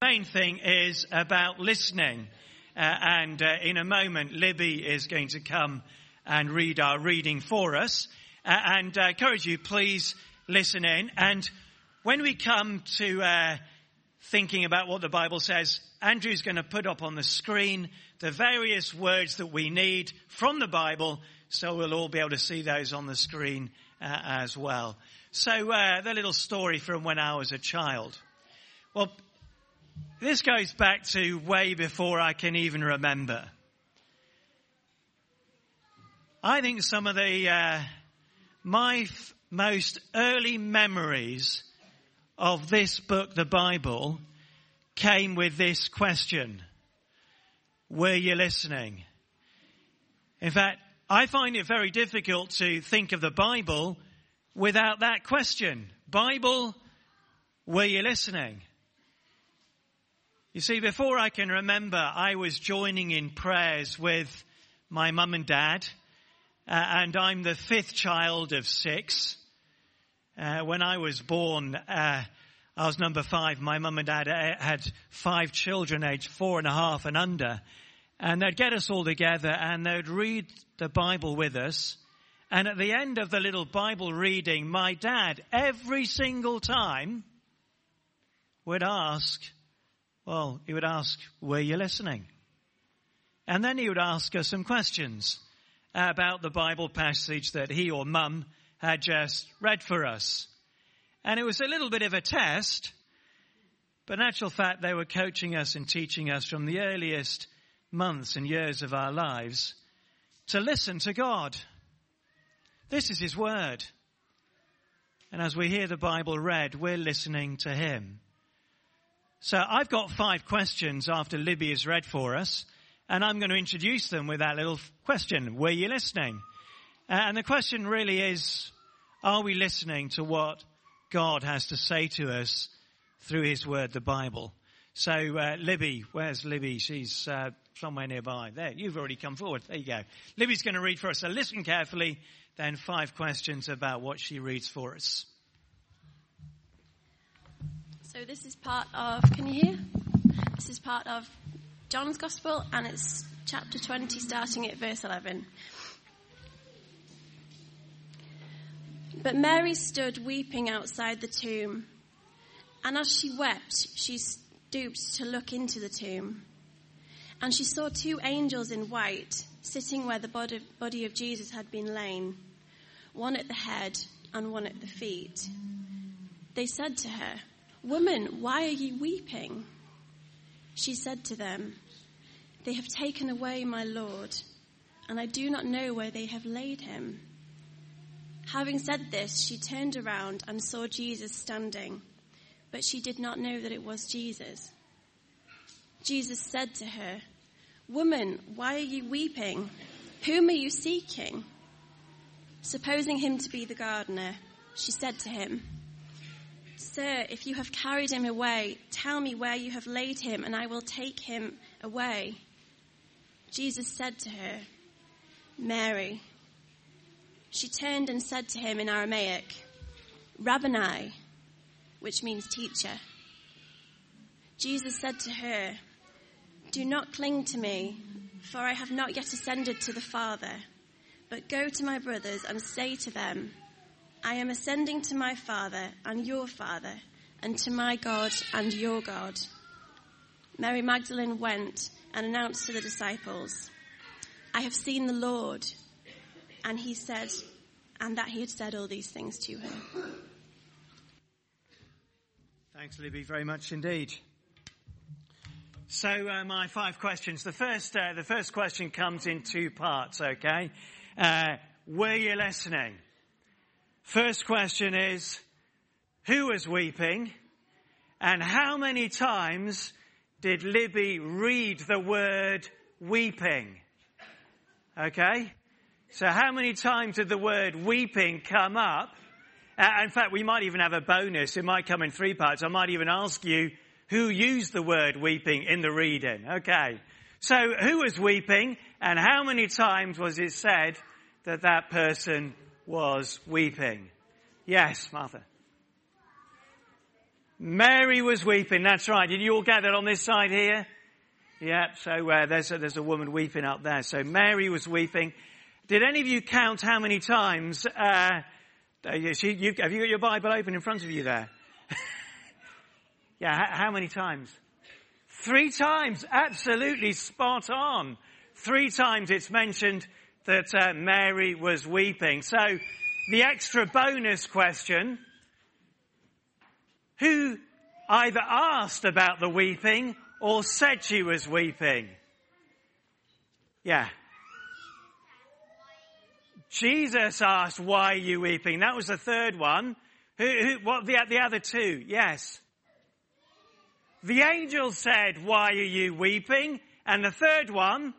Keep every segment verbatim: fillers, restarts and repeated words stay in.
main thing is about listening. Uh, and uh, in a moment, Libby is going to come and read our reading for us. Uh, and I uh, encourage you, please listen in. And when we come to uh, thinking about what the Bible says, Andrew's going to put up on the screen the various words that we need from the Bible, so we'll all be able to see those on the screen uh, as well. So uh, the little story from when I was a child. Well, this goes back to way before I can even remember. I think some of the uh, my f- most early memories of this book, the Bible, came with this question: were you listening? In fact, I find it very difficult to think of the Bible without that question. Bible, were you listening? You see, before I can remember, I was joining in prayers with my mum and dad, uh, and I'm the fifth child of six. Uh, when I was born, uh, I was number five. My mum and dad had five children aged four and a half and under, and they'd get us all together and they'd read the Bible with us. And at the end of the little Bible reading, my dad, every single time, would ask, well, he would ask, were you listening? And then he would ask us some questions about the Bible passage that he or mum had just read for us. And it was a little bit of a test, but in actual fact, they were coaching us and teaching us from the earliest months and years of our lives to listen to God. This is his word. And as we hear the Bible read, we're listening to him. So I've got five questions after Libby has read for us, and I'm going to introduce them with that little question: were you listening? And the question really is, are we listening to what God has to say to us through his word, the Bible? So uh, Libby, where's Libby? She's uh, somewhere nearby. There, you've already come forward. There you go. Libby's going to read for us. So listen carefully, then five questions about what she reads for us. So this is part of, can you hear? This is part of John's Gospel, and it's chapter twenty, starting at verse eleven. But Mary stood weeping outside the tomb, and as she wept, she stooped to look into the tomb. And she saw two angels in white sitting where the body of Jesus had been laid, one at the head and one at the feet. They said to her, "Woman, why are you weeping?" She said to them, "They have taken away my Lord, and I do not know where they have laid him." Having said this, she turned around and saw Jesus standing, but she did not know that it was Jesus. Jesus said to her, "Woman, why are you weeping? Whom are you seeking?" Supposing him to be the gardener, she said to him, "Sir, if you have carried him away, tell me where you have laid him, and I will take him away." Jesus said to her, "Mary." She turned and said to him in Aramaic, "Rabboni," which means teacher. Jesus said to her, "Do not cling to me, for I have not yet ascended to the Father, but go to my brothers and say to them, I am ascending to my Father and your Father, and to my God and your God." Mary Magdalene went and announced to the disciples, "I have seen the Lord." And he said, and that he had said all these things to her. Thanks, Libby, very much indeed. So uh, my five questions. The first, uh, the first question comes in two parts, okay? Uh, were you listening? First question is, who was weeping? And how many times did Libby read the word weeping? Okay? So how many times did the word weeping come up? Uh, in fact, we might even have a bonus. It might come in three parts. I might even ask you who used the word weeping in the reading. Okay. So who was weeping, and how many times was it said that that person was weeping? Yes, Martha. Mary was weeping. That's right. Did you all get that on this side here? Yeah. So uh, there's a, there's a woman weeping up there. So Mary was weeping. Did any of you count how many times? Uh, she, you, have you got your Bible open in front of you there? Yeah. How, how many times? Three times. Absolutely spot on. Three times it's mentioned that uh, Mary was weeping. So the extra bonus question: who either asked about the weeping or said she was weeping? Yeah. Jesus asked, "Why are you weeping?" That was the third one. Who, who, what the, the other two? Yes. The angel said, "Why are you weeping?" And the third one?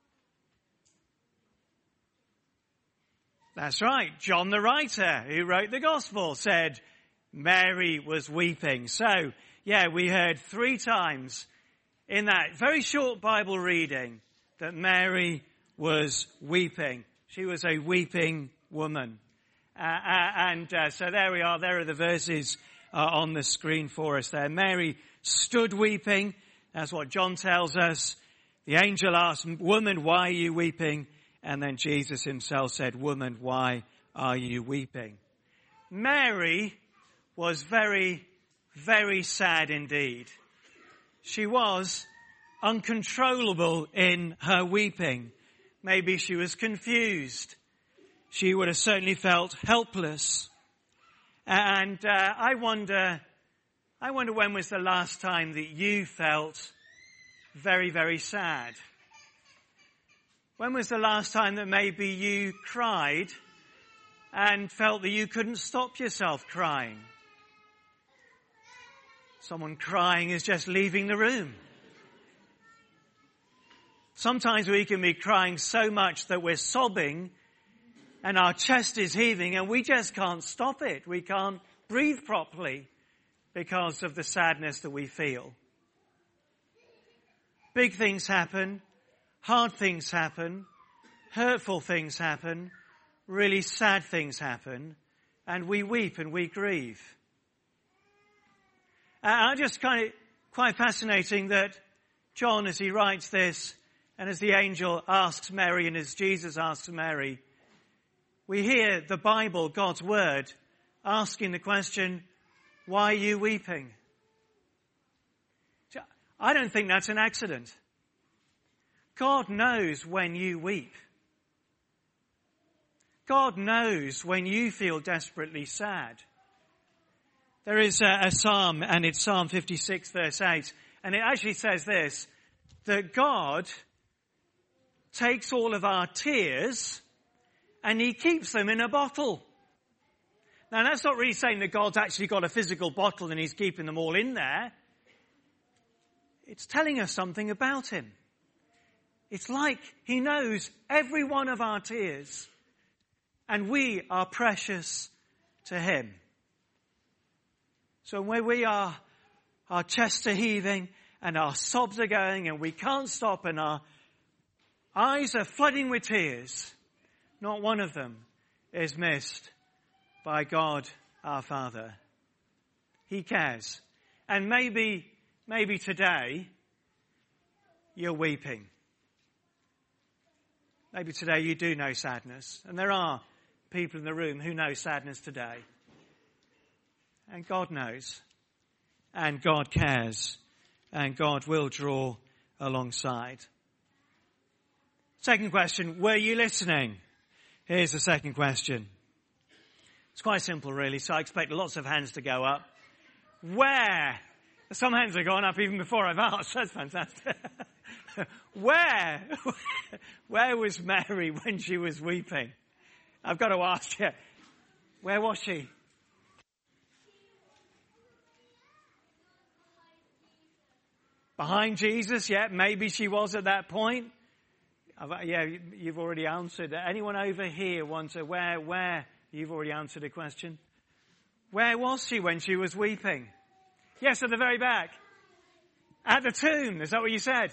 That's right. John the writer, who wrote the gospel, said Mary was weeping. So, yeah, we heard three times in that very short Bible reading that Mary was weeping. She was a weeping woman. Uh, uh, and uh, so there we are. There are the verses uh, on the screen for us there. Mary stood weeping. That's what John tells us. The angel asked, "Woman, why are you weeping?" And then Jesus himself said, "Woman, why are you weeping?" Mary was very, very sad indeed. She was uncontrollable in her weeping. Maybe she was confused. She would have certainly felt helpless. And uh, I wonder, I wonder when was the last time that you felt very, very sad? When was the last time that maybe you cried and felt that you couldn't stop yourself crying? Someone crying is just leaving the room. Sometimes we can be crying so much that we're sobbing and our chest is heaving and we just can't stop it. We can't breathe properly because of the sadness that we feel. Big things happen. Hard things happen, hurtful things happen, really sad things happen, and we weep and we grieve. And uh, just kind of quite fascinating that John, as he writes this, and as the angel asks Mary and as Jesus asks Mary, we hear the Bible, God's word, asking the question, "Why are you weeping?" I don't think that's an accident. God knows when you weep. God knows when you feel desperately sad. There is a, a psalm, and it's Psalm fifty-six, verse eight, and it actually says this, that God takes all of our tears and he keeps them in a bottle. Now, that's not really saying that God's actually got a physical bottle and he's keeping them all in there. It's telling us something about him. It's like he knows every one of our tears, and we are precious to him. So when we are, our chests are heaving and our sobs are going and we can't stop and our eyes are flooding with tears, not one of them is missed by God our Father. He cares. And maybe, maybe today you're weeping. Maybe today you do know sadness. And there are people in the room who know sadness today. And God knows. And God cares. And God will draw alongside. Second question, were you listening? Here's the second question. It's quite simple really, so I expect lots of hands to go up. Where? Some hands have gone up even before I've asked. That's fantastic. Where? Where was Mary when she was weeping? I've got to ask you. Where was she? Behind Jesus? Yeah, maybe she was at that point. Yeah, you've already answered. Anyone over here want to, where, where? You've already answered a question. Where was she when she was weeping? Yes, at the very back. At the tomb. Is that what you said?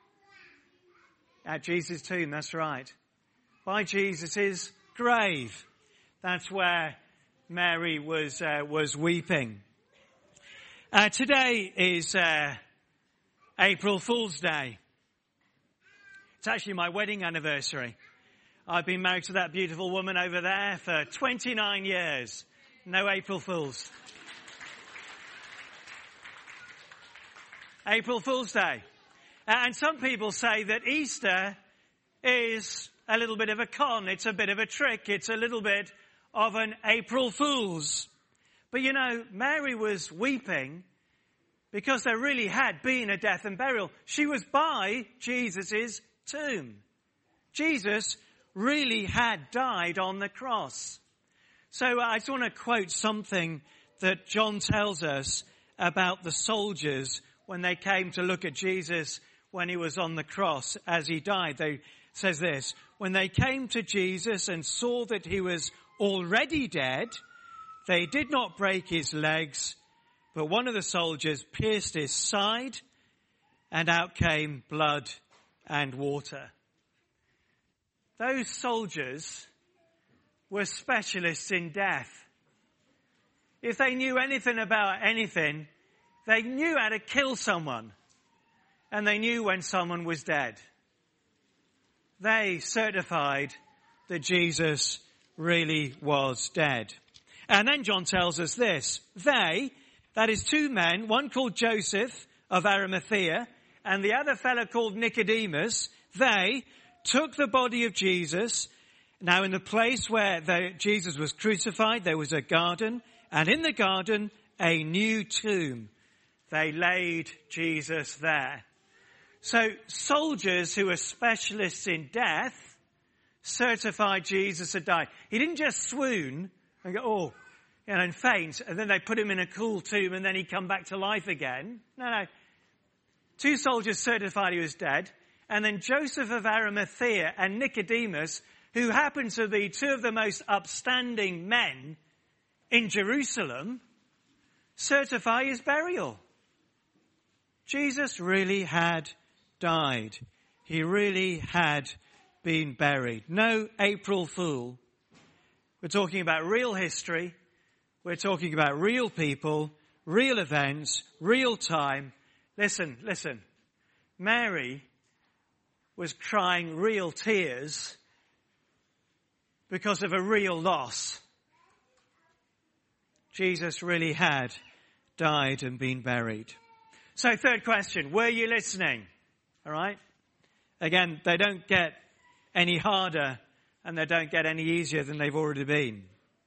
At Jesus' tomb, that's right. By Jesus' grave. That's where Mary was uh, was weeping. Uh, today is uh, April Fool's Day. It's actually my wedding anniversary. I've been married to that beautiful woman over there for twenty-nine years. No April Fools. April Fool's Day. Uh, and some people say that Easter is a little bit of a con. It's a bit of a trick. It's a little bit of an April Fool's. But you know, Mary was weeping because there really had been a death and burial. She was by Jesus' tomb. Jesus really had died on the cross. So I just want to quote something that John tells us about the soldiers when they came to look at Jesus when he was on the cross as he died. They says this, when they came to Jesus and saw that he was already dead, they did not break his legs, but one of the soldiers pierced his side, and out came blood and water. Those soldiers were specialists in death. If they knew anything about anything, they knew how to kill someone, and they knew when someone was dead. They certified that Jesus really was dead. And then John tells us this. They, that is two men, one called Joseph of Arimathea and the other fellow called Nicodemus, they took the body of Jesus. Now in the place where the, Jesus was crucified, there was a garden, and in the garden, a new tomb. They laid Jesus there. So soldiers who were specialists in death certified Jesus had died. He didn't just swoon and go, oh, you know, and faint, and then they put him in a cool tomb and then he'd come back to life again. No, no. Two soldiers certified he was dead. And then Joseph of Arimathea and Nicodemus, who happened to be two of the most upstanding men in Jerusalem, certify his burial. Jesus really had died. He really had been buried. No April Fool. We're talking about real history. We're talking about real people, real events, real time. Listen, listen. Mary was crying real tears because of a real loss. Jesus really had died and been buried. So third question, were you listening? All right? Again, they don't get any harder and they don't get any easier than they've already been.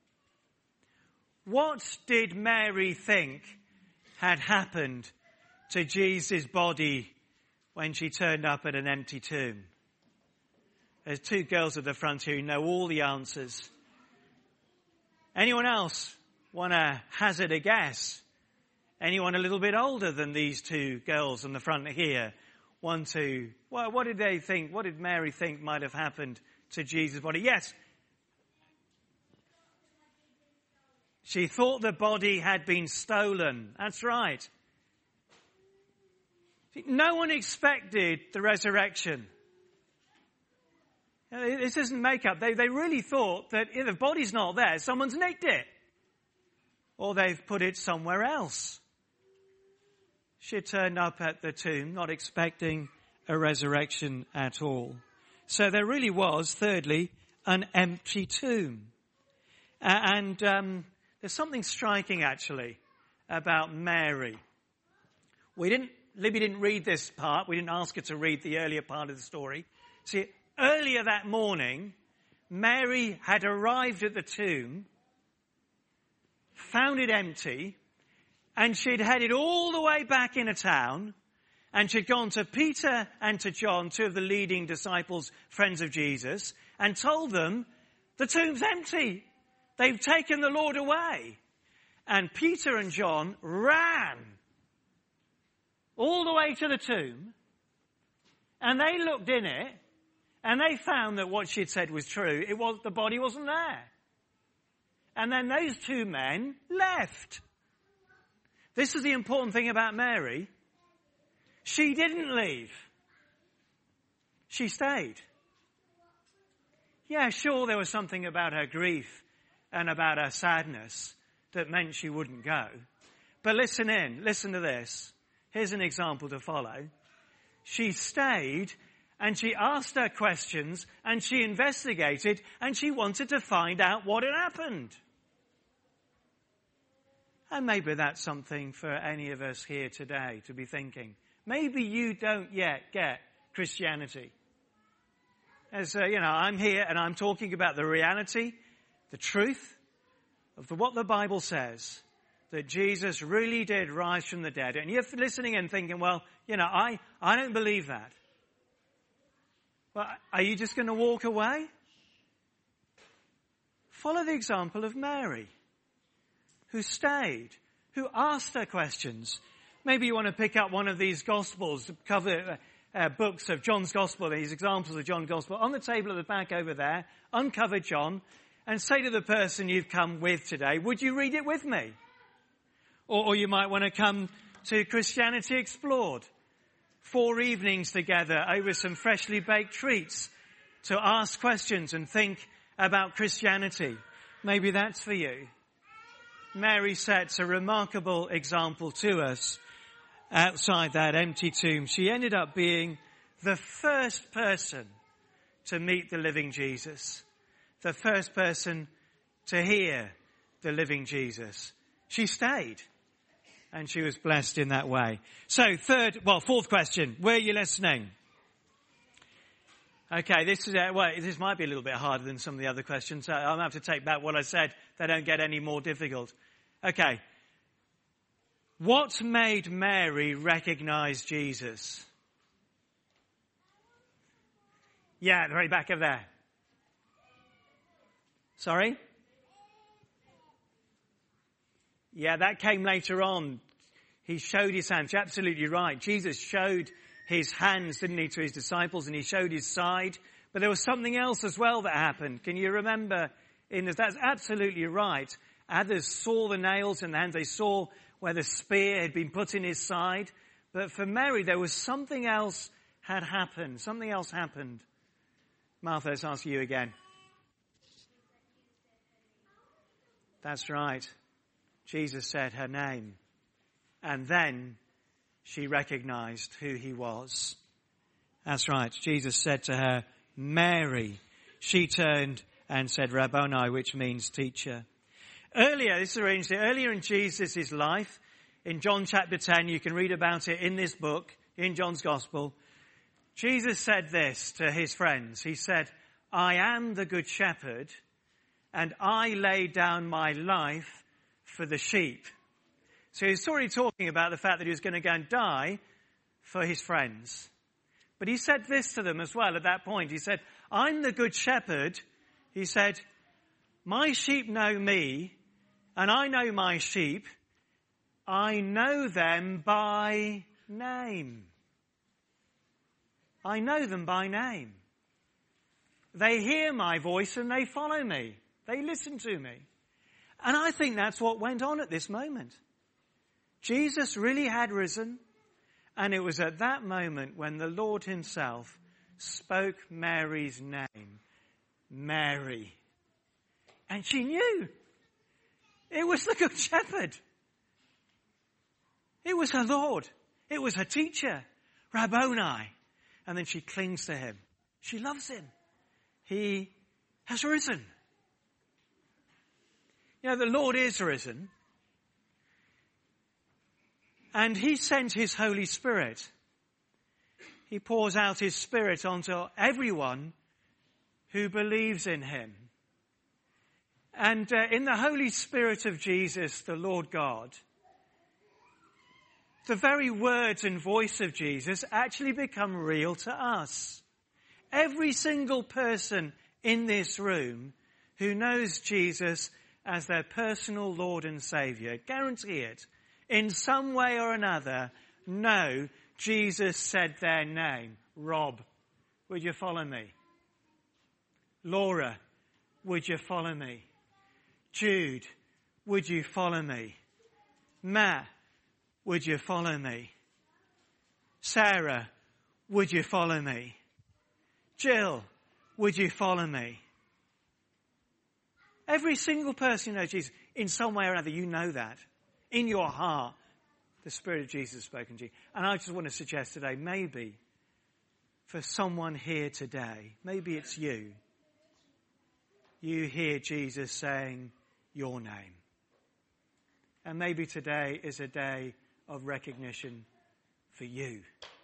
What did Mary think had happened to Jesus' body when she turned up at an empty tomb? There's two girls at the front here who know all the answers. Anyone else want to hazard a guess? Anyone a little bit older than these two girls in the front here? One, two. Well, what did they think? What did Mary think might have happened to Jesus' body? Yes. She thought the body had been stolen. That's right. No one expected the resurrection. This isn't make-up. They, they really thought that if the body's not there, someone's nicked it. Or they've put it somewhere else. She turned up at the tomb, not expecting a resurrection at all. So there really was, thirdly, an empty tomb. And um, there's something striking, actually, about Mary. We didn't, Libby didn't read this part. We didn't ask her to read the earlier part of the story. See, earlier that morning, Mary had arrived at the tomb, found it empty, and she'd headed all the way back into town, and she'd gone to Peter and to John, two of the leading disciples, friends of Jesus, and told them, the tomb's empty. They've taken the Lord away. And Peter and John ran all the way to the tomb, and they looked in it, and they found that what she'd said was true. It was, the body wasn't there. And then those two men left. This is the important thing about Mary. She didn't leave. She stayed. Yeah, sure, there was something about her grief and about her sadness that meant she wouldn't go. But listen in, listen to this. Here's an example to follow. She stayed and she asked her questions and she investigated and she wanted to find out what had happened. And maybe that's something for any of us here today to be thinking. Maybe you don't yet get Christianity. As uh, you know, I'm here and I'm talking about the reality, the truth of the, what the Bible says, that Jesus really did rise from the dead. And you're listening and thinking, well, you know, I, I don't believe that. Well, are you just going to walk away? Follow the example of Mary, who stayed, who asked her questions. Maybe you want to pick up one of these Gospels, cover uh, books of John's Gospel, these examples of John's Gospel, on the table at the back over there, uncover John, and say to the person you've come with today, would you read it with me? Or, or you might want to come to Christianity Explored. Four evenings together over some freshly baked treats to ask questions and think about Christianity. Maybe that's for you. Mary sets a remarkable example to us outside that empty tomb. She ended up being the first person to meet the living Jesus. The first person to hear the living Jesus. She stayed. And she was blessed in that way. So third, well, fourth question. Were you listening? Okay, this is, uh, well, this might be a little bit harder than some of the other questions. So I'll have to take back what I said. They don't get any more difficult. Okay. What made Mary recognize Jesus? Yeah, right back over there. Sorry? Yeah, that came later on. He showed his hands. You're absolutely right. Jesus showed his hands, didn't he, to his disciples, and he showed his side. But there was something else as well that happened. Can you remember? In this? That's absolutely right. Others saw the nails in the hands. They saw where the spear had been put in his side. But for Mary, there was something else had happened. Something else happened. Martha, let's ask you again. That's right. Jesus said her name. And then she recognized who he was. That's right. Jesus said to her, Mary. She turned and said, Rabboni, which means teacher. Earlier, this is arranged earlier in Jesus' life, in John chapter ten, you can read about it in this book, in John's Gospel. Jesus said this to his friends. He said, I am the good shepherd, and I lay down my life for the sheep. So he's already talking about the fact that he was going to go and die for his friends. But he said this to them as well at that point. He said, I'm the good shepherd. He said, my sheep know me, and I know my sheep. I know them by name. I know them by name. They hear my voice and they follow me. They listen to me. And I think that's what went on at this moment. Jesus really had risen, and it was at that moment when the Lord himself spoke Mary's name, Mary. And she knew. It was the Good Shepherd. It was her Lord. It was her teacher, Rabboni. And then she clings to him. She loves him. He has risen. You know, the Lord is risen. And he sent his Holy Spirit. He pours out his Spirit onto everyone who believes in him. And uh, in the Holy Spirit of Jesus, the Lord God, the very words and voice of Jesus actually become real to us. Every single person in this room who knows Jesus as their personal Lord and Saviour, guarantee it, in some way or another, know Jesus said their name. Rob, would you follow me? Laura, would you follow me? Jude, would you follow me? Matt, would you follow me? Sarah, would you follow me? Jill, would you follow me? Every single person who knows Jesus, in some way or another, you know that. in your heart, the Spirit of Jesus has spoken to you. And I just want to suggest today, maybe for someone here today, maybe it's you. You hear Jesus saying your name. And maybe today is a day of recognition for you.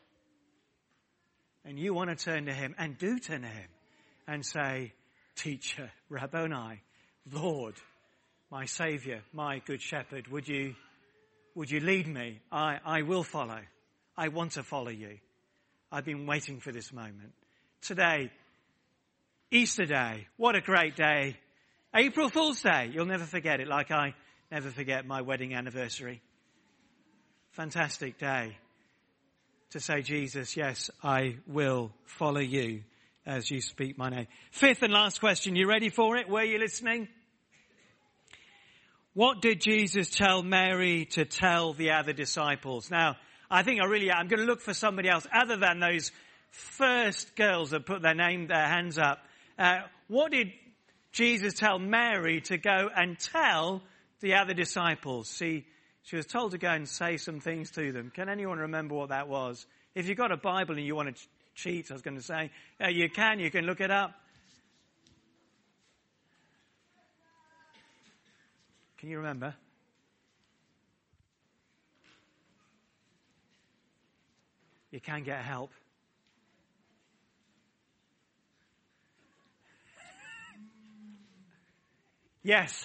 And you want to turn to him, and do turn to him, and say, Teacher, Rabboni, Lord, my Saviour, my Good Shepherd, would you, would you lead me? I, I will follow. I want to follow you. I've been waiting for this moment. Today, Easter Day, what a great day. April Fool's Day, you'll never forget it, like I never forget my wedding anniversary. Fantastic day to say, Jesus, yes, I will follow you as you speak my name. Fifth and last question, you ready for it? Were you listening? What did Jesus tell Mary to tell the other disciples? Now, I think I really, I'm going to look for somebody else other than those first girls that put their name, their hands up. Uh, what did Jesus tell Mary to go and tell the other disciples? See, she was told to go and say some things to them. Can anyone remember what that was? If you've got a Bible and you want to cheat, I was going to say, uh, you can, you can look it up. Can you remember? You can get help. Yes.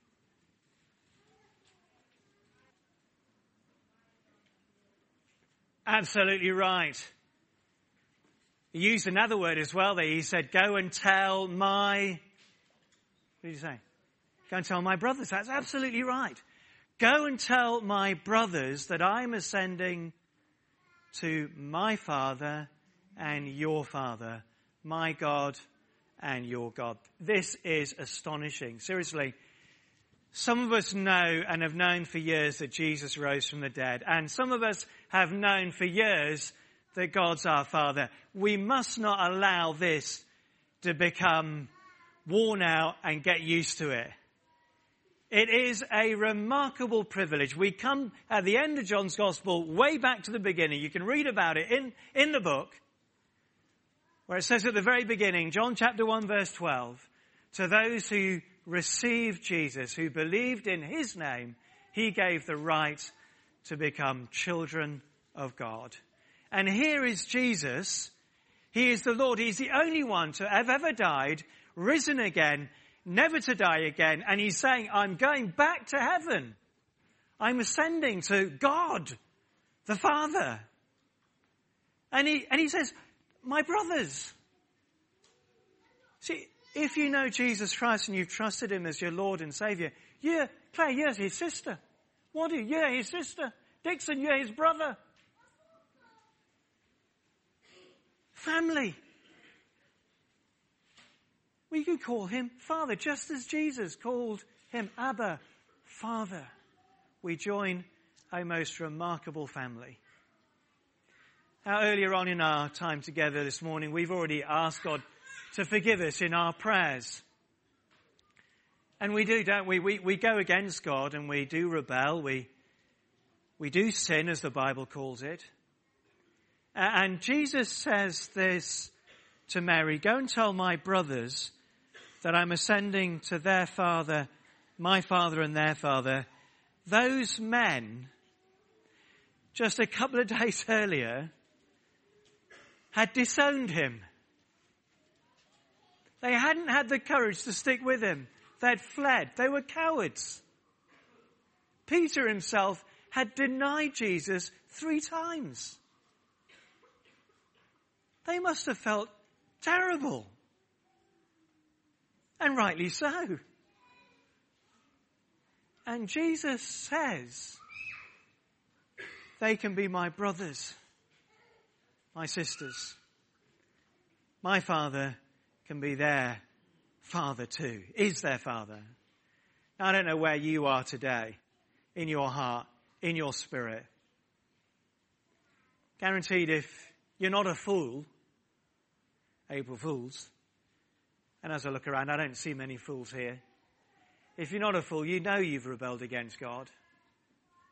Absolutely right. He used another word as well there. He said, go and tell my, what did he say? Go and tell my brothers. That's absolutely right. Go and tell my brothers that I'm ascending to my Father and your Father, my God and your God. This is astonishing. Seriously, some of us know and have known for years that Jesus rose from the dead. And some of us have known for years that God's our Father. We must not allow this to become worn out and get used to it. It is a remarkable privilege. We come at the end of John's Gospel way back to the beginning. You can read about it in, in the book, where it says at the very beginning, John chapter one verse twelve, to those who received Jesus, who believed in his name, he gave the right to become children of God. And here is Jesus. He is the Lord. He's the only one to have ever died, risen again, never to die again. And he's saying, I'm going back to heaven. I'm ascending to God, the Father. And he, and he says, my brothers. See, if you know Jesus Christ and you've trusted him as your Lord and Saviour, yeah, Claire, you're his sister. Waddy, you're his sister. Dixon, you're his brother. Family. We can call him Father, just as Jesus called him Abba, Father. We join a most remarkable family. Now, earlier on in our time together this morning, we've already asked God to forgive us in our prayers. And we do, don't we? We, we go against God and we do rebel. We, we do sin, as the Bible calls it. And Jesus says this to Mary, go and tell my brothers that I'm ascending to their Father, my Father and their Father. Those men, just a couple of days earlier, had disowned him. They hadn't had the courage to stick with him. They'd fled. They were cowards. Peter himself had denied Jesus three times. They must have felt terrible. And rightly so. And Jesus says, they can be my brothers, my sisters. My Father can be their Father too, is their Father. Now, I don't know where you are today, in your heart, in your spirit. Guaranteed if you're not a fool, April Fools, and as I look around, I don't see many fools here. If you're not a fool, you know you've rebelled against God.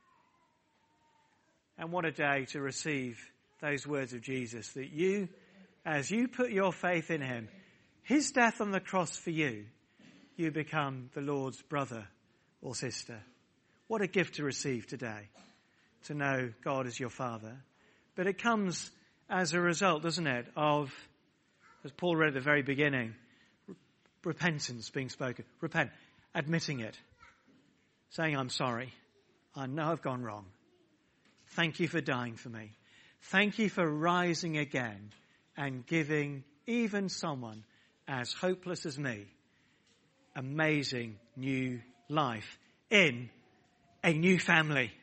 And what a day to receive those words of Jesus, that you, as you put your faith in him, his death on the cross for you, you become the Lord's brother or sister. What a gift to receive today, to know God as your Father. But it comes as a result, doesn't it, of, as Paul read at the very beginning, repentance being spoken. Repent, admitting it, saying, I'm sorry. I know I've gone wrong. Thank you for dying for me. Thank you for rising again and giving even someone as hopeless as me amazing new life in a new family.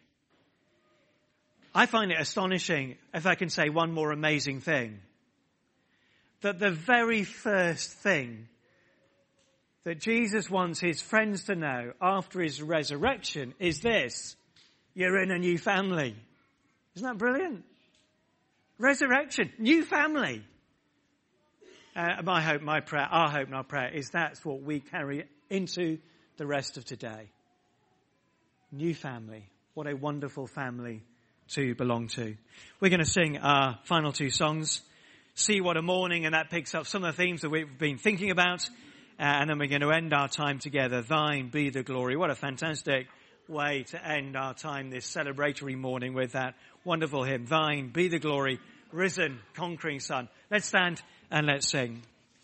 I find it astonishing, if I can say one more amazing thing, that the very first thing that Jesus wants his friends to know after his resurrection is this: you're in a new family. Isn't that brilliant? Resurrection, new family. Uh, my hope, my prayer, our hope and our prayer is that's what we carry into the rest of today. New family. What a wonderful family to belong to. We're going to sing our final two songs. See What a Morning, and that picks up some of the themes that we've been thinking about. Uh, and then we're going to end our time together. Thine be the glory. What a fantastic way to end our time this celebratory morning with that wonderful hymn. Thine be the glory, risen, conquering Son. Let's stand and let's sing.